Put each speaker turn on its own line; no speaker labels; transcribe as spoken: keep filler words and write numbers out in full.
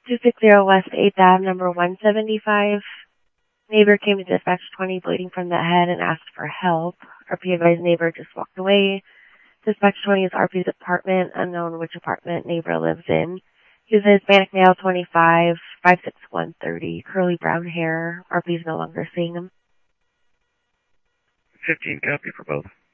two sixty West eighth Ave, number one seventy-five. Neighbor came to dispatch twenty bleeding from the head and asked for help. R P advised neighbor just walked away. Dispatch twenty is R P's apartment, unknown which apartment neighbor lives in. He's a Hispanic male, twenty-five, five six one, thirty, curly brown hair. R P's no longer seeing him.
fifteen, copy for both.